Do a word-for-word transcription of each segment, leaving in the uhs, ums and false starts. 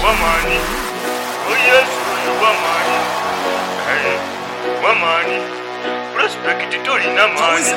Wamani, oh yes, wamani, hey, wamani, respect to Lina mani,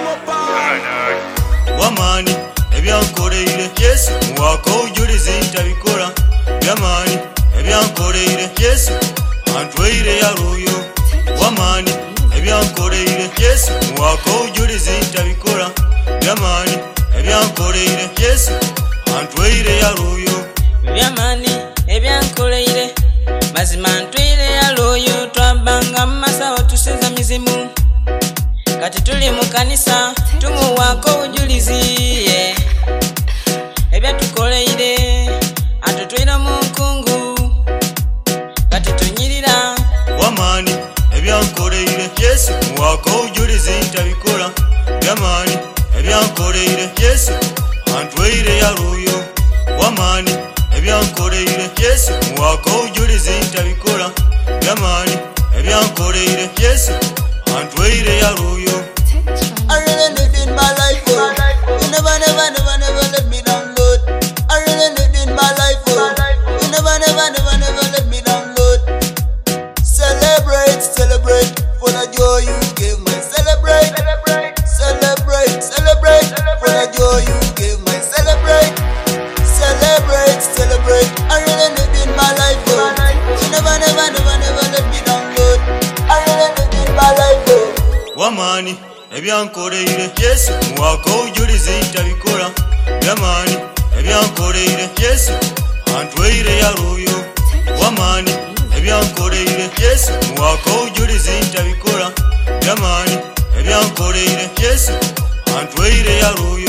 wamani, ebyankoleire Yesu muwaka ojulize ntabikola byamani, ebyankoleire Yesu antweire yaluyo wamani, ebyankoleire Yesu muwaka ojulize ntabikola byamani, ebyankoleire Yesu antweire yaluyo byamani, ebyankoleire mazima ntweire yaluyo twabanga masawo tusinza mizimu kati tuli mu kanisa tumuwako obujulizi yeah. Ebyatukoleire atutwire mu nkungu kati tunyirira wamani, ebyankoleire Yesu muwaka obujulizi ntabikola byamani, ebyankoleire Yesu antweire yaluyo wamani, ebyankoleire Yesu muwaka obujulizi ntabikola byamani, ebyankoleire Yesu antweire yaluyo. I really need in my life, oh. You never, never, never, never let me down, Lord. I really need in my life, oh. You never, never, never, never let me down, Lord. Celebrate, celebrate for the joy you gave me. Celebrate, celebrate, celebrate for the joy you gave me. Celebrate, celebrate, celebrate. I really need in my life, oh. You never, never, never, never let me down, Lord. I really need in my life, oh. Wamani, ebyankoleire Yesu muwaka obujulizi ntabikola byamani, ebyankoleire Yesu antweire yaluyo wamani, ebyankoleire Yesu muwaka obujulizi ntabikola byamani, ebyankoleire Yesu antweire yaluyo.